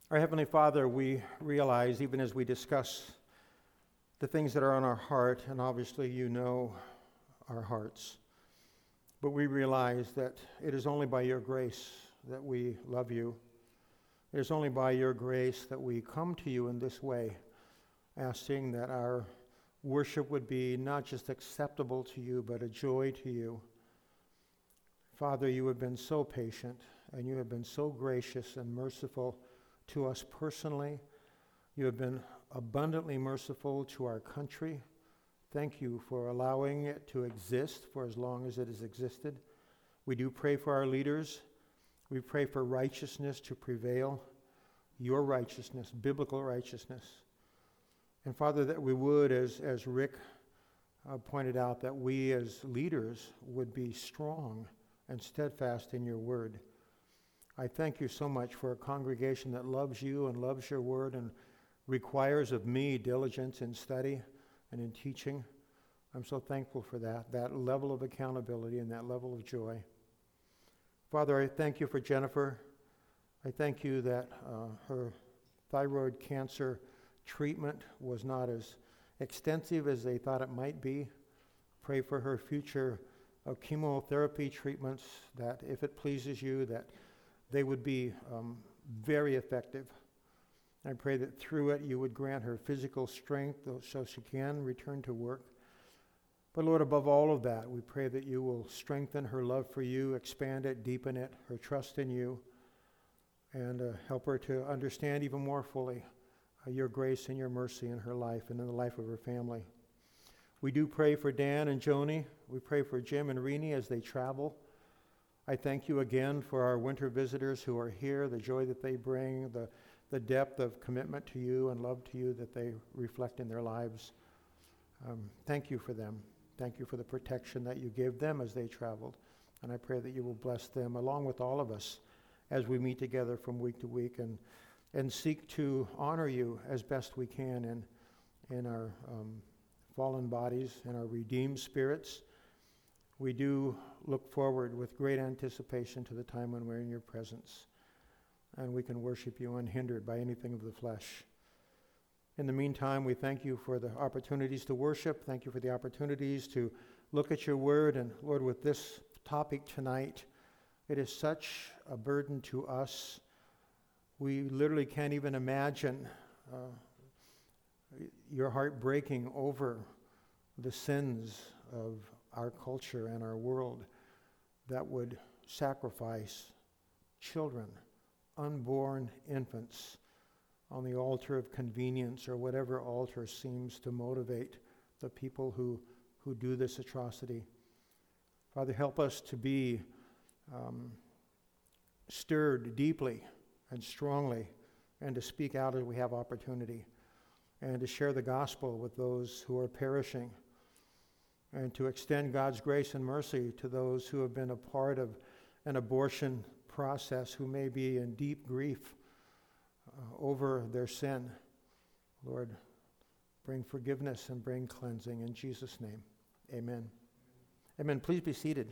Our Heavenly Father, we realize, even as we discuss the things that are on our heart, and obviously you know our hearts, but we realize that it is only by your grace that we love you. It is only by your grace that we come to you in this way, asking that our worship would be not just acceptable to you, but a joy to you. Father, you have been so patient, and you have been so gracious and merciful to us personally. You have been abundantly merciful to our country. Thank you for allowing it to exist for as long as it has existed. We do pray for our leaders. We pray for righteousness to prevail, your righteousness, biblical righteousness. And Father, that we would, as Rick pointed out, that we as leaders would be strong and steadfast in your word. I thank you so much for a congregation that loves you and loves your word and requires of me diligence in study and in teaching. I'm so thankful for that level of accountability and that level of joy. Father, I thank you for Jennifer. I thank you that her thyroid cancer treatment was not as extensive as they thought it might be. Pray for her future chemotherapy treatments, that if it pleases you, that they would be very effective. I pray that through it you would grant her physical strength so she can return to work. But Lord, above all of that, we pray that you will strengthen her love for you, expand it, deepen it, her trust in you, and help her to understand even more fully your grace and your mercy in her life and in the life of her family. We do pray for Dan and Joni. We pray for Jim and Renee as they travel. I thank you again for our winter visitors who are here, the joy that they bring, the depth of commitment to you and love to you that they reflect in their lives. Thank you for them. Thank you for the protection that you gave them as they traveled. And I pray that you will bless them along with all of us as we meet together from week to week and seek to honor you as best we can in our fallen bodies and our redeemed spirits. We do look forward with great anticipation to the time when we're in your presence and we can worship you unhindered by anything of the flesh. In the meantime, we thank you for the opportunities to worship. Thank you for the opportunities to look at your word. And Lord, with this topic tonight, it is such a burden to us. We literally can't even imagine your heart breaking over the sins of our culture and our world that would sacrifice children, unborn infants, on the altar of convenience or whatever altar seems to motivate the people who do this atrocity. Father, help us to be stirred deeply and strongly and to speak out as we have opportunity and to share the gospel with those who are perishing and to extend God's grace and mercy to those who have been a part of an abortion process who may be in deep grief over their sin. Lord, bring forgiveness and bring cleansing in Jesus' name. Amen. Amen. Please be seated.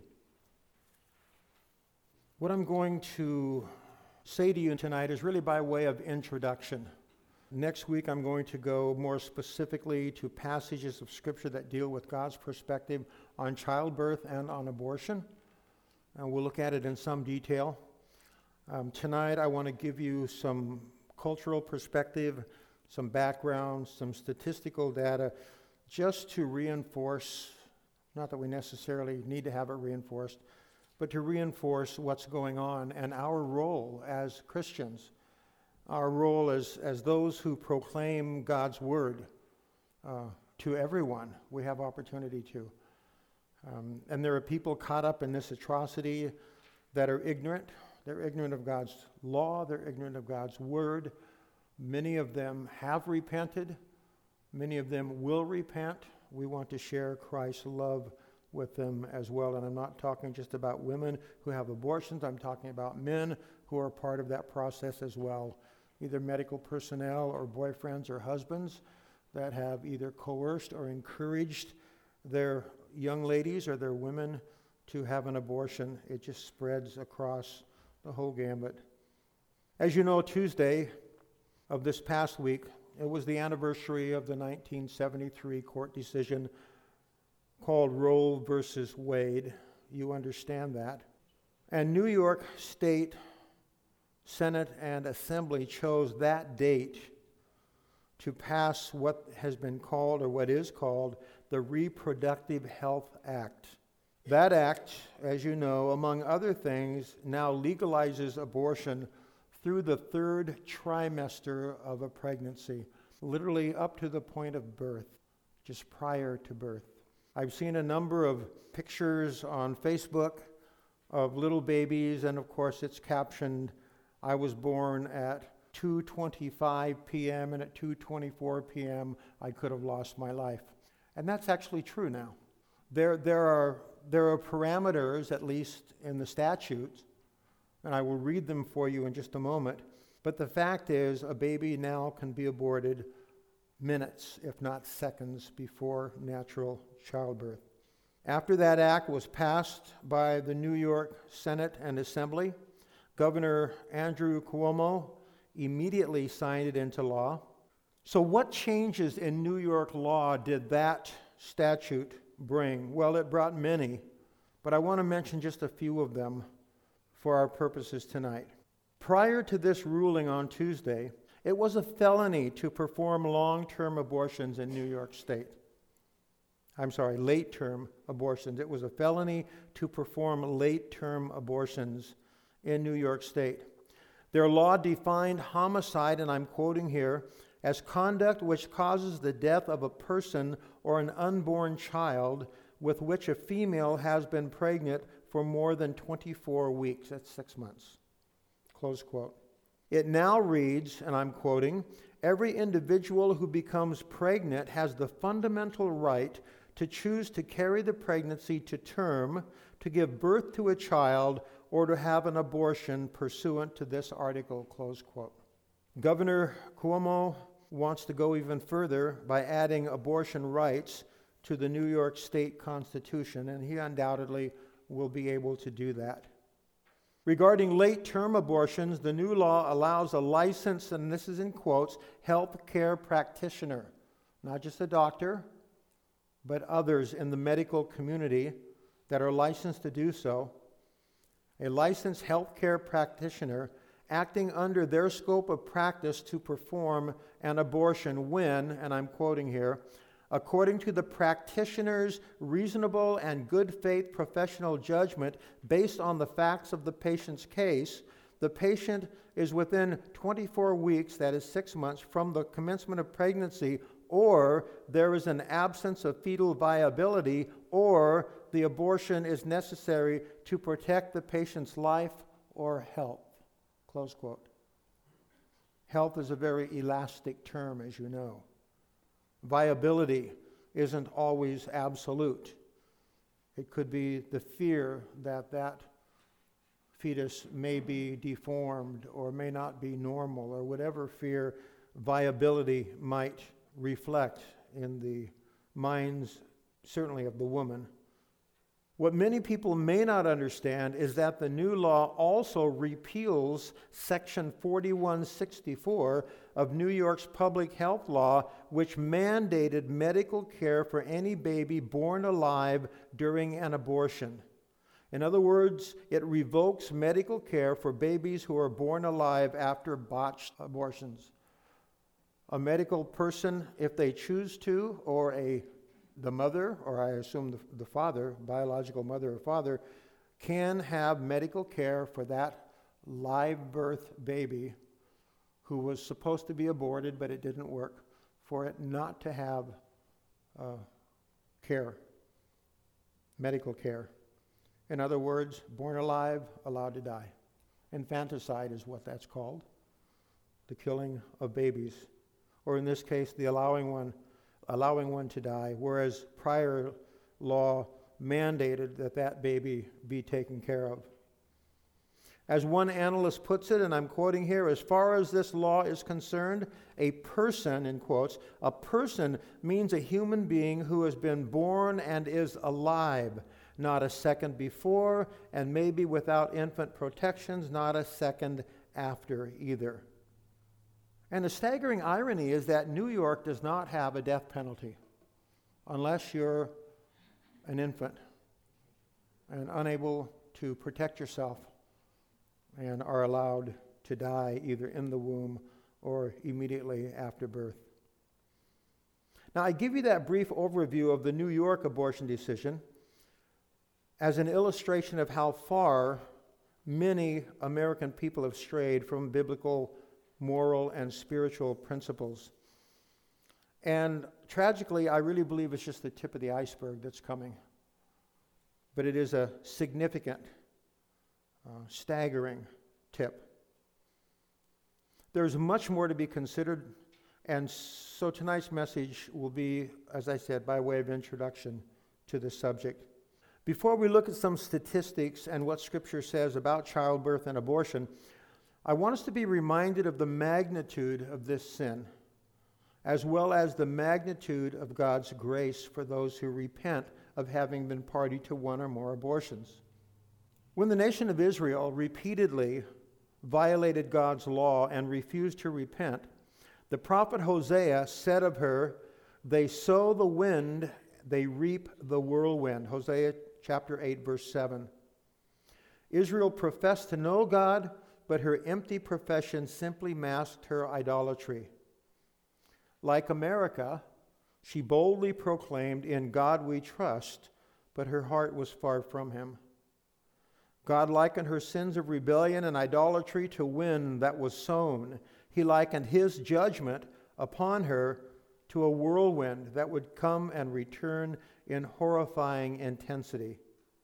What I'm going to say to you tonight is really by way of introduction. Next week, I'm going to go more specifically to passages of Scripture that deal with God's perspective on childbirth and on abortion. And we'll look at it in some detail. Tonight, I want to give you some cultural perspective, some background, some statistical data, just to reinforce, not that we necessarily need to have it reinforced, but to reinforce what's going on and our role as Christians, our role as those who proclaim God's word to everyone. We have opportunity to. And there are people caught up in this atrocity that are ignorant. They're ignorant of God's law. They're ignorant of God's word. Many of them have repented. Many of them will repent. We want to share Christ's love with them as well. And I'm not talking just about women who have abortions. I'm talking about men who are part of that process as well, either medical personnel or boyfriends or husbands that have either coerced or encouraged their young ladies or their women to have an abortion. It just spreads across the whole gambit. As you know, Tuesday of this past week, it was the anniversary of the 1973 court decision called Roe versus Wade. You understand that. And New York State Senate and Assembly chose that date to pass what has been called, or what is called, the Reproductive Health Act. That act, as you know, among other things, now legalizes abortion through the third trimester of a pregnancy, literally up to the point of birth, just prior to birth. I've seen a number of pictures on Facebook of little babies, and of course it's captioned, "I was born at 2:25 p.m. and at 2:24 p.m. I could have lost my life." And that's actually true now. There are parameters, at least in the statutes, and I will read them for you in just a moment. But the fact is, a baby now can be aborted minutes, if not seconds, before natural childbirth. After that act was passed by the New York Senate and Assembly, Governor Andrew Cuomo immediately signed it into law. So what changes in New York law did that statute bring? Well, it brought many, but I want to mention just a few of them for our purposes tonight. Prior to this ruling on Tuesday, it was a felony to perform long-term abortions in New York State. Late-term abortions. It was a felony to perform late-term abortions in New York State. Their law defined homicide, and I'm quoting here, as conduct which causes the death of a person or an unborn child with which a female has been pregnant for more than 24 weeks. That's 6 months. Close quote. It now reads, and I'm quoting, "Every individual who becomes pregnant has the fundamental right to choose to carry the pregnancy to term, to give birth to a child, or to have an abortion pursuant to this article," close quote. Governor Cuomo wants to go even further by adding abortion rights to the New York State Constitution, and he undoubtedly will be able to do that. Regarding late-term abortions, the new law allows a licensed, and this is in quotes, health care practitioner, not just a doctor, but others in the medical community that are licensed to do so, a licensed healthcare practitioner acting under their scope of practice to perform an abortion when, and I'm quoting here, "according to the practitioner's reasonable and good faith professional judgment based on the facts of the patient's case, the patient is within 24 weeks, that is 6 months, from the commencement of pregnancy, or there is an absence of fetal viability, or the abortion is necessary to protect the patient's life or health." Close quote. Health is a very elastic term, as you know. Viability isn't always absolute. It could be the fear that that fetus may be deformed or may not be normal, or whatever fear viability might reflect in the minds, certainly of the woman. What many people may not understand is that the new law also repeals Section 4164 of New York's public health law, which mandated medical care for any baby born alive during an abortion. In other words, it revokes medical care for babies who are born alive after botched abortions. A medical person, if they choose to, or the mother, or I assume the father, biological mother or father, can have medical care for that live birth baby who was supposed to be aborted, but it didn't work, for it not to have care, medical care. In other words, born alive, allowed to die. Infanticide is what that's called, the killing of babies, or in this case, the allowing one to die, whereas prior law mandated that that baby be taken care of. As one analyst puts it, and I'm quoting here, "As far as this law is concerned, a person," in quotes, "a person means a human being who has been born and is alive, not a second before, and maybe without infant protections, not a second after either." And the staggering irony is that New York does not have a death penalty unless you're an infant and unable to protect yourself and are allowed to die either in the womb or immediately after birth. Now, I give you that brief overview of the New York abortion decision as an illustration of how far many American people have strayed from biblical, moral, and spiritual principles. And tragically, I really believe it's just the tip of the iceberg that's coming. But it is a significant, staggering tip. There's much more to be considered, and so tonight's message will be, as I said, by way of introduction to the subject. Before we look at some statistics and what Scripture says about childbirth and abortion, I want us to be reminded of the magnitude of this sin, as well as the magnitude of God's grace for those who repent of having been party to one or more abortions. When the nation of Israel repeatedly violated God's law and refused to repent, the prophet Hosea said of her, "They sow the wind, they reap the whirlwind." Hosea chapter 8, verse 7. Israel professed to know God, but her empty profession simply masked her idolatry. Like America, she boldly proclaimed, "In God we trust," but her heart was far from him. God likened her sins of rebellion and idolatry to wind that was sown. He likened his judgment upon her to a whirlwind that would come and return in horrifying intensity.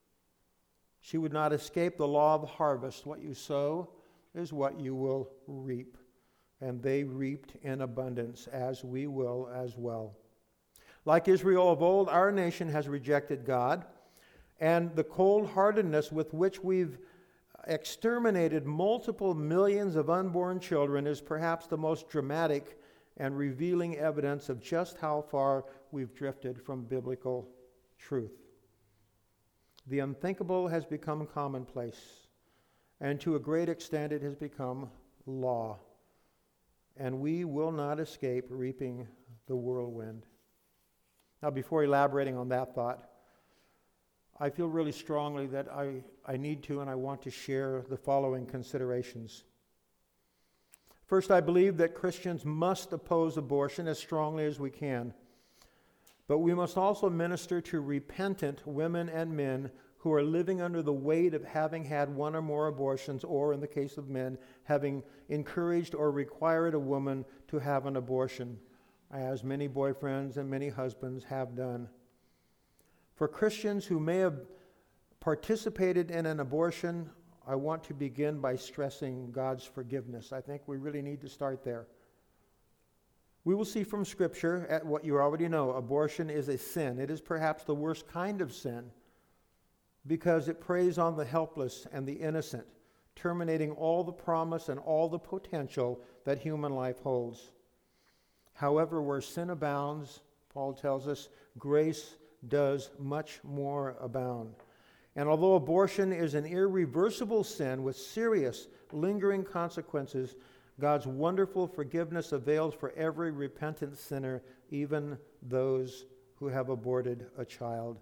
She would not escape the law of harvest. What you sow is what you will reap. And they reaped in abundance, as we will as well. Like Israel of old, our nation has rejected God, and the cold-heartedness with which we've exterminated multiple millions of unborn children is perhaps the most dramatic and revealing evidence of just how far we've drifted from biblical truth. The unthinkable has become commonplace, and to a great extent it has become law. And we will not escape reaping the whirlwind. Now, before elaborating on that thought, I feel really strongly that I need to and I want to share the following considerations. First, I believe that Christians must oppose abortion as strongly as we can. But we must also minister to repentant women and men who are living under the weight of having had one or more abortions, or in the case of men, having encouraged or required a woman to have an abortion, as many boyfriends and many husbands have done. For Christians who may have participated in an abortion, I want to begin by stressing God's forgiveness. I think we really need to start there. We will see from Scripture, at what you already know, abortion is a sin. It is perhaps the worst kind of sin because it preys on the helpless and the innocent, terminating all the promise and all the potential that human life holds. However, where sin abounds, Paul tells us, grace does much more abound. And although abortion is an irreversible sin with serious, lingering consequences, God's wonderful forgiveness avails for every repentant sinner, even those who have aborted a child.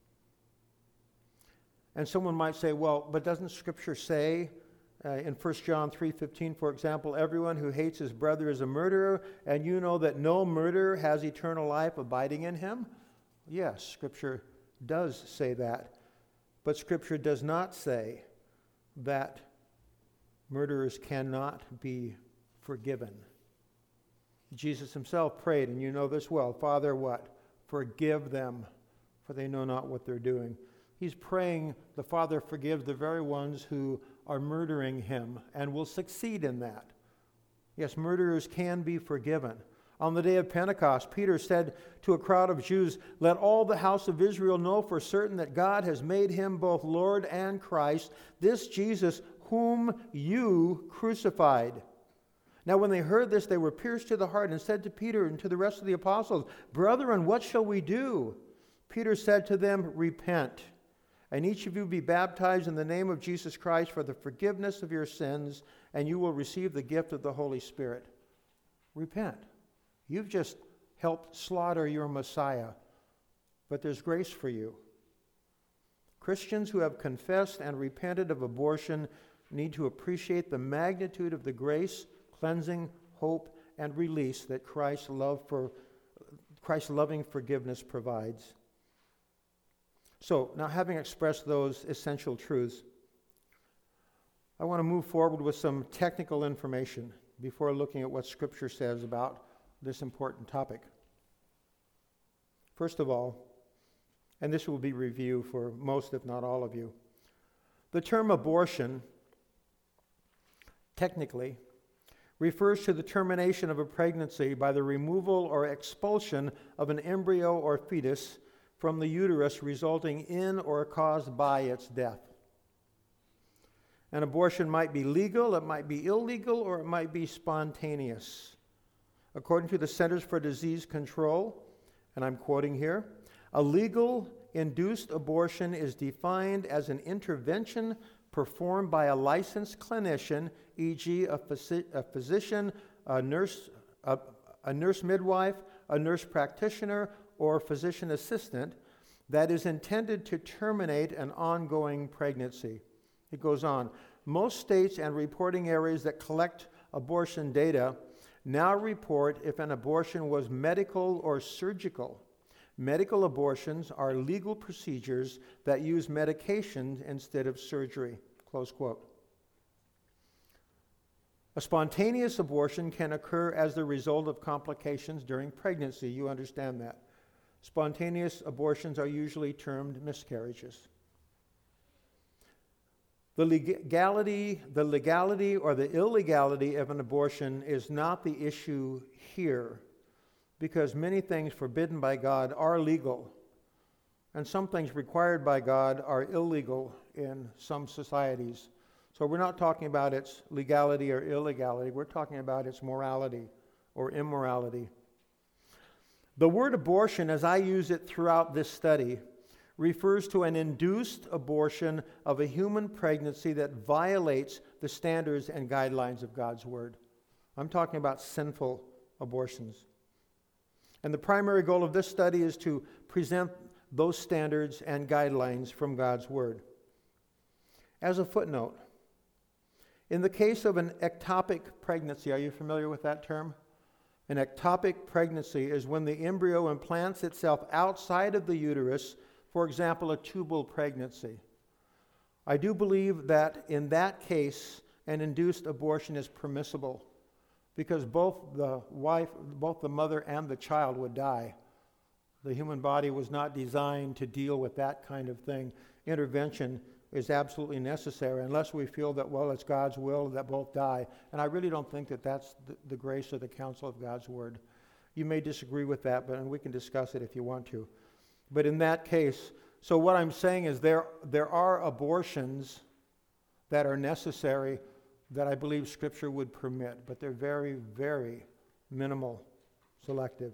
And someone might say, well, but doesn't Scripture say in 1 John 3:15, for example, everyone who hates his brother is a murderer, and you know that no murderer has eternal life abiding in him? Yes, Scripture does say that. But Scripture does not say that murderers cannot be forgiven. Jesus himself prayed, and you know this well, Father, what? Forgive them, for they know not what they're doing. He's praying the Father forgive the very ones who are murdering him and will succeed in that. Yes, murderers can be forgiven. On the day of Pentecost, Peter said to a crowd of Jews, "Let all the house of Israel know for certain that God has made him both Lord and Christ, this Jesus whom you crucified." Now when they heard this, they were pierced to the heart and said to Peter and to the rest of the apostles, "Brethren, what shall we do?" Peter said to them, "Repent, and each of you be baptized in the name of Jesus Christ for the forgiveness of your sins, and you will receive the gift of the Holy Spirit." repent. You've just helped slaughter your Messiah, but there's grace for you. Christians who have confessed and repented of abortion need to appreciate the magnitude of the grace, cleansing, hope, and release that Christ's loving forgiveness provides. So, now having expressed those essential truths, I want to move forward with some technical information before looking at what Scripture says about this important topic. First of all, and this will be review for most, if not all of you, the term abortion, technically, refers to the termination of a pregnancy by the removal or expulsion of an embryo or fetus from the uterus, resulting in or caused by its death. An abortion might be legal, it might be illegal, or it might be spontaneous. According to the Centers for Disease Control, and I'm quoting here, a legal induced abortion is defined as an intervention performed by a licensed clinician, e.g. a physician, a nurse midwife, a nurse practitioner, or physician assistant, that is intended to terminate an ongoing pregnancy. It goes on. Most states and reporting areas that collect abortion data now report if an abortion was medical or surgical. Medical abortions are legal procedures that use medication instead of surgery. Close quote. A spontaneous abortion can occur as the result of complications during pregnancy. You understand that. Spontaneous abortions are usually termed miscarriages. The legality or the illegality of an abortion is not the issue here, because many things forbidden by God are legal, and some things required by God are illegal in some societies. So we're not talking about its legality or illegality, we're talking about its morality or immorality. The word abortion, as I use it throughout this study, refers to an induced abortion of a human pregnancy that violates the standards and guidelines of God's Word. I'm talking about sinful abortions. And the primary goal of this study is to present those standards and guidelines from God's Word. As a footnote, in the case of an ectopic pregnancy, are you familiar with that term? An ectopic pregnancy is when the embryo implants itself outside of the uterus, for example, a tubal pregnancy. I do believe that in that case, an induced abortion is permissible because both the mother and the child would die. The human body was not designed to deal with that kind of thing. Intervention is absolutely necessary unless we feel that, well, it's God's will that both die. And I really don't think that that's the grace or the counsel of God's Word. You may disagree with that, but we can discuss it if you want to. But in that case, so what I'm saying is there are abortions that are necessary that I believe Scripture would permit, but they're very, very minimal, selective.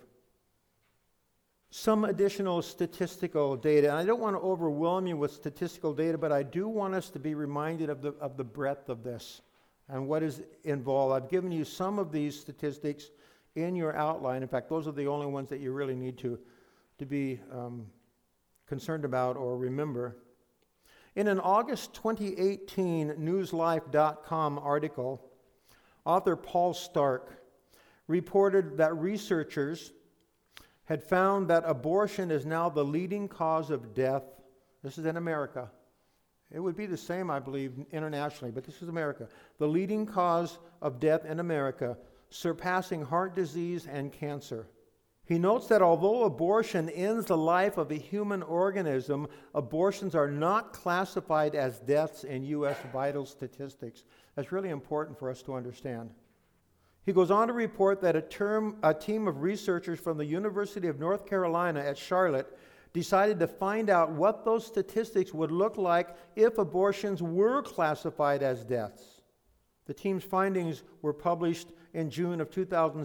Some additional statistical data, and I don't want to overwhelm you with statistical data, but I do want us to be reminded of the breadth of this and what is involved. I've given you some of these statistics in your outline. In fact, those are the only ones that you really need to be concerned about or remember. In an August 2018 newslife.com article, author Paul Stark reported that researchers had found that abortion is now the leading cause of death. This is in America. It would be the same, I believe, internationally, but this is America. The leading cause of death in America, surpassing heart disease and cancer. He notes that although abortion ends the life of a human organism, abortions are not classified as deaths in U.S. vital statistics. That's really important for us to understand. He goes on to report that a team of researchers from the University of North Carolina at Charlotte decided to find out what those statistics would look like if abortions were classified as deaths. The team's findings were published in June of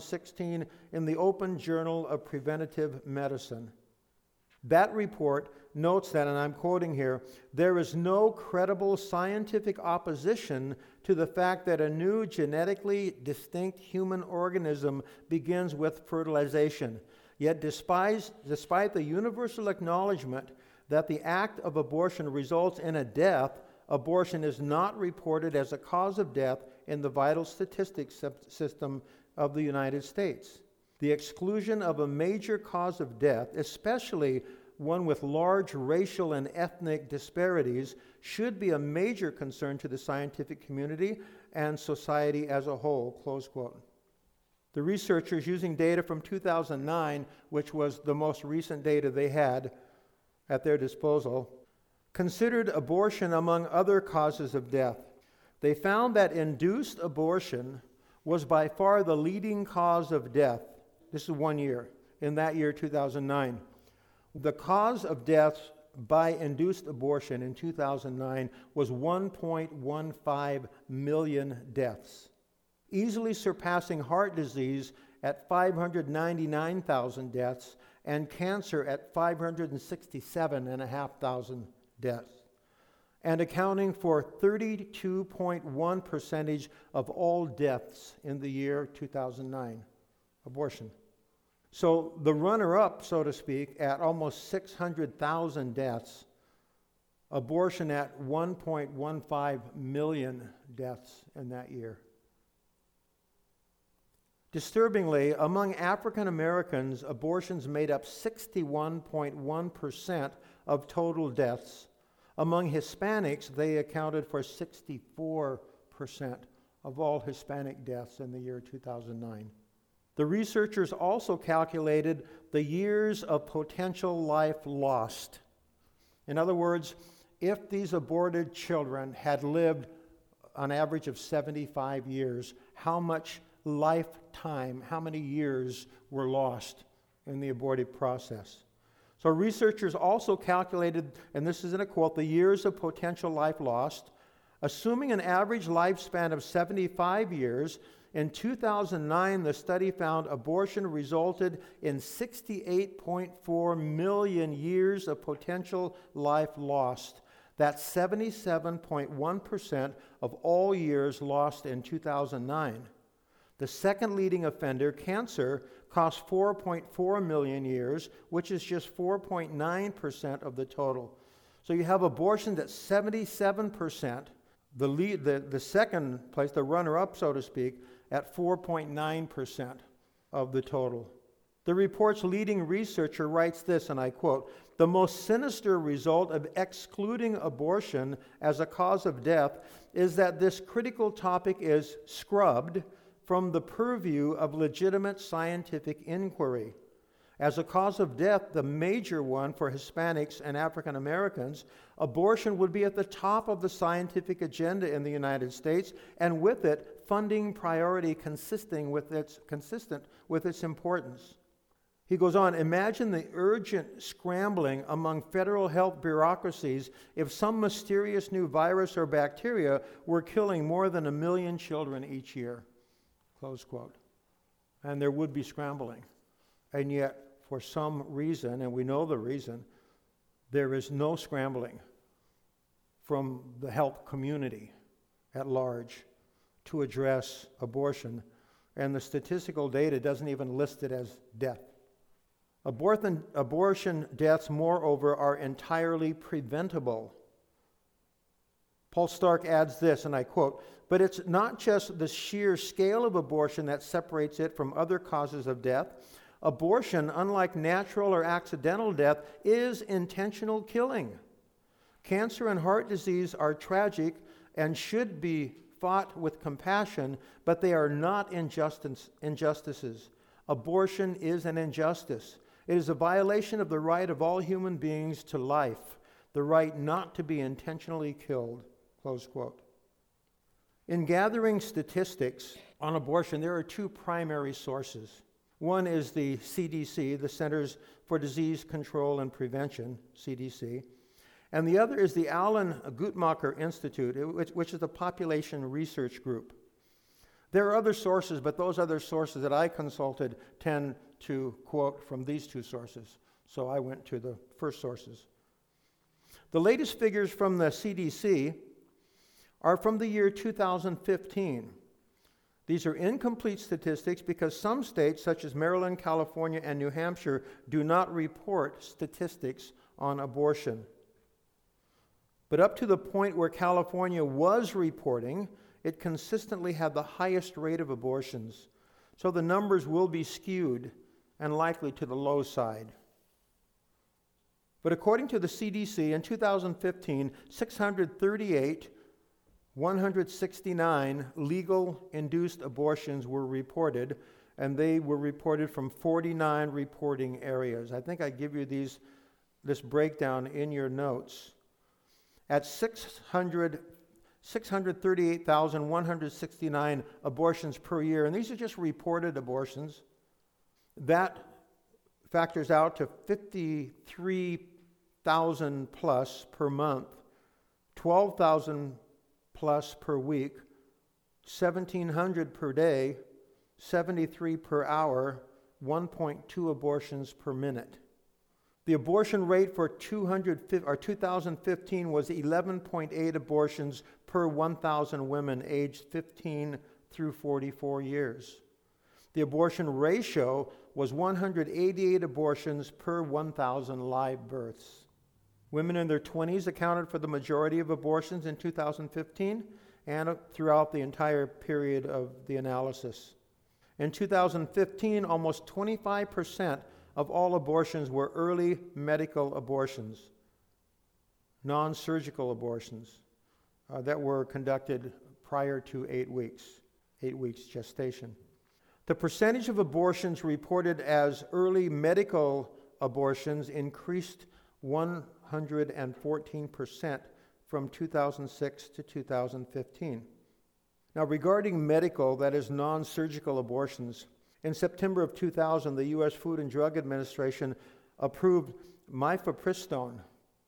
2016 in the Open Journal of Preventive Medicine. That report notes that, and I'm quoting here, there is no credible scientific opposition to the fact that a new genetically distinct human organism begins with fertilization. Yet despite the universal acknowledgement that the act of abortion results in a death, abortion is not reported as a cause of death in the vital statistics system of the United States. The exclusion of a major cause of death, especially one with large racial and ethnic disparities, should be a major concern to the scientific community and society as a whole, close quote. The researchers, using data from 2009, which was the most recent data they had at their disposal, considered abortion among other causes of death. They found that induced abortion was by far the leading cause of death. This is 1 year, in that year, 2009. The cause of death by induced abortion in 2009 was 1.15 million deaths, easily surpassing heart disease at 599,000 deaths and cancer at 567,500 deaths, and accounting for 32.1% of all deaths in the year 2009, abortion. So the runner-up, so to speak, at almost 600,000 deaths, abortion at 1.15 million deaths in that year. Disturbingly, among African Americans, abortions made up 61.1% of total deaths. Among Hispanics, they accounted for 64% of all Hispanic deaths in the year 2009. The researchers also calculated the years of potential life lost. In other words, if these aborted children had lived an average of 75 years, how much lifetime, how many years were lost in the abortive process? So researchers also calculated, and this is in a quote, the years of potential life lost, assuming an average lifespan of 75 years. In 2009, the study found abortion resulted in 68.4 million years of potential life lost. That's 77.1% of all years lost in 2009. The second leading offender, cancer, cost 4.4 million years, which is just 4.9% of the total. So you have abortion that's 77%. The second place, the runner-up, so to speak, at 4.9% of the total. The report's leading researcher writes this, and I quote, "The most sinister result of excluding abortion as a cause of death is that this critical topic is scrubbed from the purview of legitimate scientific inquiry. As a cause of death, the major one for Hispanics and African Americans, abortion would be at the top of the scientific agenda in the United States, and with it, funding priority consistent with its importance." He goes on, "Imagine the urgent scrambling among federal health bureaucracies if some mysterious new virus or bacteria were killing more than 1 million children each year." Close quote. And there would be scrambling. And yet, for some reason, and we know the reason, there is no scrambling from the health community at large to address abortion, and the statistical data doesn't even list it as death. Abortion deaths, moreover, are entirely preventable. Paul Stark adds this, and I quote, "But it's not just the sheer scale of abortion that separates it from other causes of death. Abortion, unlike natural or accidental death, is intentional killing. Cancer and heart disease are tragic and should be fought with compassion, but they are not injustices. Abortion is an injustice. It is a violation of the right of all human beings to life, the right not to be intentionally killed." Close quote. In gathering statistics on abortion, there are two primary sources. One is the CDC, the Centers for Disease Control and Prevention, CDC, and the other is the Alan Guttmacher Institute, which is a population research group. There are other sources, but those other sources that I consulted tend to quote from these two sources, so I went to the first sources. The latest figures from the CDC are from the year 2015. These are incomplete statistics because some states, such as Maryland, California, and New Hampshire, do not report statistics on abortion. But up to the point where California was reporting, it consistently had the highest rate of abortions. So the numbers will be skewed and likely to the low side. But according to the CDC, in 2015, 169 legal induced abortions were reported, and they were reported from 49 reporting areas. I think I give you this breakdown in your notes. At 638,169 abortions per year, and these are just reported abortions, that factors out to 53,000 plus per month, 12,000 plus per week, 1,700 per day, 73 per hour, 1.2 abortions per minute. The abortion rate for 2015 was 11.8 abortions per 1,000 women aged 15 through 44 years. The abortion ratio was 188 abortions per 1,000 live births. Women in their 20s accounted for the majority of abortions in 2015 and throughout the entire period of the analysis. In 2015, almost 25% of all abortions were early medical abortions, non-surgical abortions that were conducted prior to 8 weeks gestation. The percentage of abortions reported as early medical abortions increased 114% from 2006 to 2015. Now, regarding medical, that is non-surgical abortions, in September of 2000, the U.S. Food and Drug Administration approved mifepristone,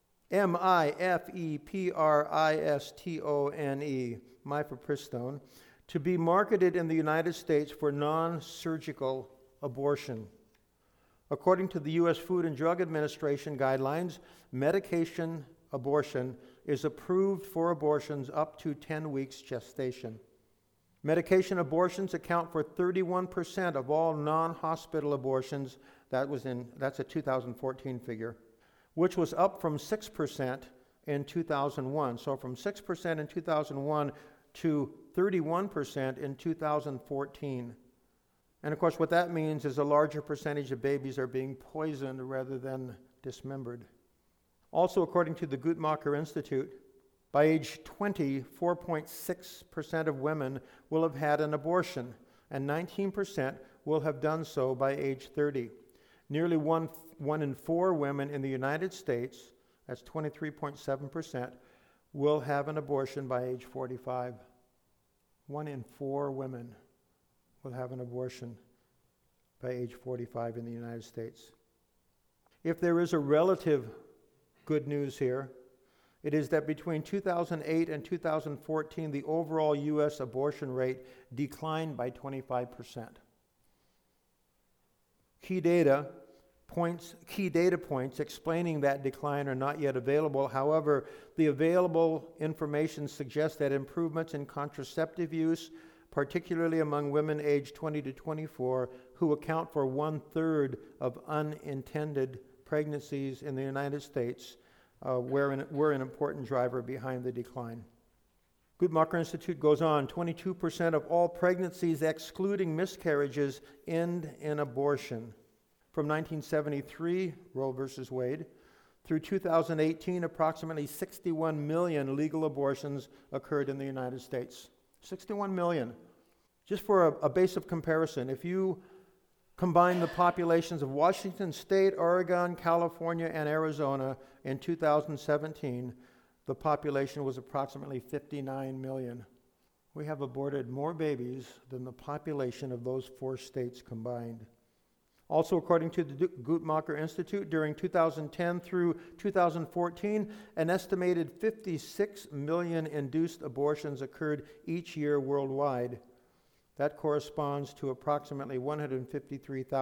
mifepristone, mifepristone, to be marketed in the United States for non-surgical abortion. According to the U.S. Food and Drug Administration guidelines, medication abortion is approved for abortions up to 10 weeks gestation. Medication abortions account for 31% of all non-hospital abortions. That's a 2014 figure, which was up from 6% in 2001. So from 6% in 2001 to 31% in 2014. And of course, what that means is a larger percentage of babies are being poisoned rather than dismembered. Also, according to the Guttmacher Institute, by age 20, 4.6% of women will have had an abortion, and 19% will have done so by age 30. Nearly one in 4 women in the United States, that's 23.7%, will have an abortion by age 45. 1 in 4 women will have an abortion by age 45 in the United States. If there is a relative good news here, it is that between 2008 and 2014, the overall U.S. abortion rate declined by 25%. Key data points explaining that decline are not yet available. However, the available information suggests that improvements in contraceptive use, particularly among women aged 20 to 24, who account for 1/3 of unintended pregnancies in the United States, were an important driver behind the decline. Guttmacher Institute goes on, 22% of all pregnancies, excluding miscarriages, end in abortion. From 1973, Roe versus Wade, through 2018, approximately 61 million legal abortions occurred in the United States. 61 million. Just for a base of comparison, if you combine the populations of Washington State, Oregon, California, and Arizona in 2017, the population was approximately 59 million. We have aborted more babies than the population of those 4 states combined. Also, according to the Guttmacher Institute, during 2010 through 2014, an estimated 56 million induced abortions occurred each year worldwide. That corresponds to approximately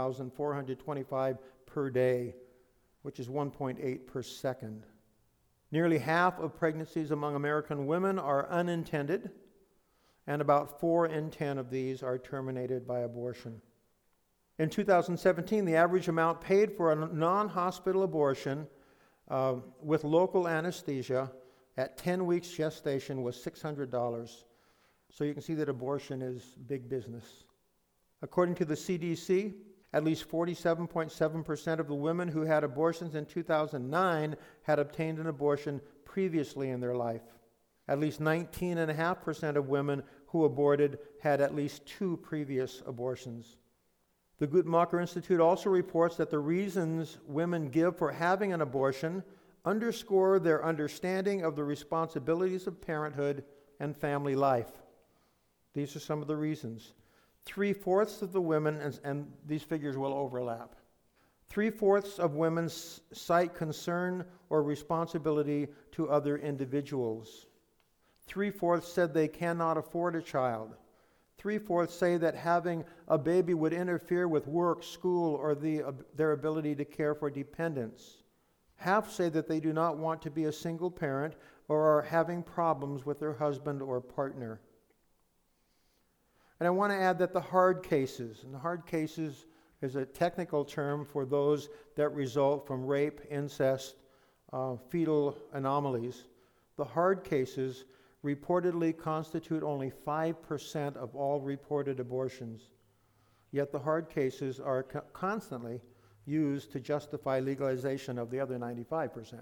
153,425 per day, which is 1.8 per second. Nearly half of pregnancies among American women are unintended, and about 4 in 10 of these are terminated by abortion. In 2017, the average amount paid for a non-hospital abortion with local anesthesia at 10 weeks gestation was $600. So you can see that abortion is big business. According to the CDC, at least 47.7% of the women who had abortions in 2009 had obtained an abortion previously in their life. At least 19.5% of women who aborted had at least 2 previous abortions. The Guttmacher Institute also reports that the reasons women give for having an abortion underscore their understanding of the responsibilities of parenthood and family life. These are some of the reasons. 3/4 of the women, and these figures will overlap, 3/4 of women cite concern or responsibility to other individuals. 3/4 said they cannot afford a child. 3/4 say that having a baby would interfere with work, school, or their ability to care for dependents. Half say that they do not want to be a single parent or are having problems with their husband or partner. And I want to add that the hard cases, and the hard cases is a technical term for those that result from rape, incest, fetal anomalies. The hard cases reportedly constitute only 5% of all reported abortions. Yet the hard cases are constantly used to justify legalization of the other 95%.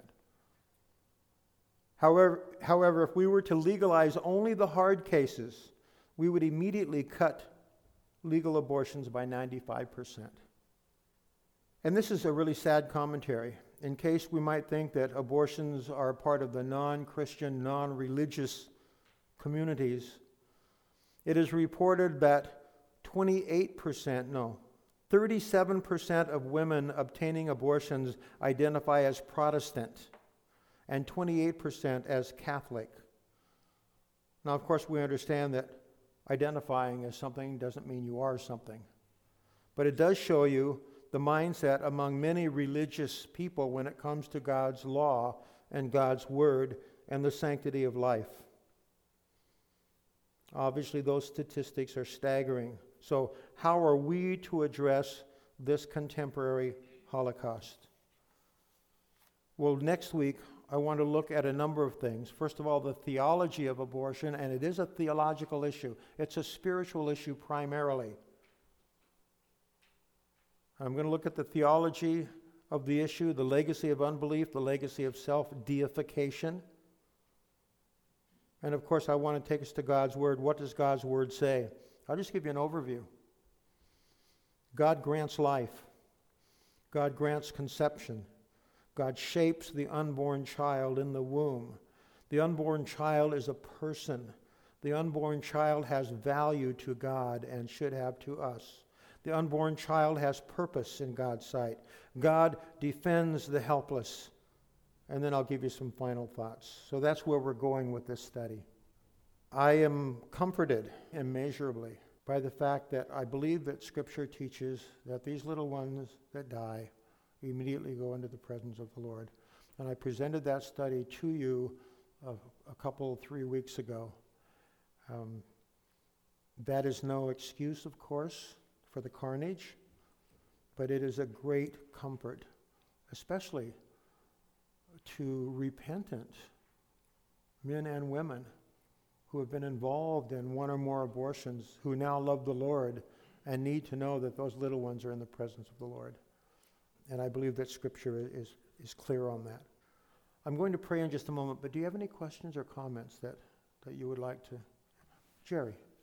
However, if we were to legalize only the hard cases, we would immediately cut legal abortions by 95%. And this is a really sad commentary. In case we might think that abortions are part of the non-Christian, non-religious communities, it is reported that 37% of women obtaining abortions identify as Protestant and 28% as Catholic. Now, of course, we understand that identifying as something doesn't mean you are something. But it does show you the mindset among many religious people when it comes to God's law and God's word and the sanctity of life. Obviously, those statistics are staggering. So how are we to address this contemporary Holocaust? Well, next week, I want to look at a number of things. First of all, the theology of abortion, and it is a theological issue. It's a spiritual issue primarily. I'm going to look at the theology of the issue, the legacy of unbelief, the legacy of self-deification. And of course, I want to take us to God's Word. What does God's Word say? I'll just give you an overview. God grants life. God grants conception. God shapes the unborn child in the womb. The unborn child is a person. The unborn child has value to God and should have to us. The unborn child has purpose in God's sight. God defends the helpless. And then I'll give you some final thoughts. So that's where we're going with this study. I am comforted immeasurably by the fact that I believe that Scripture teaches that these little ones that die immediately go into the presence of the Lord. And I presented that study to you a couple, 3 weeks ago. That is no excuse, of course, for the carnage, but it is a great comfort, especially to repentant men and women who have been involved in one or more abortions, who now love the Lord and need to know that those little ones are in the presence of the Lord. And I believe that Scripture is clear on that. I'm going to pray in just a moment, but do you have any questions or comments that you would like to? Jerry.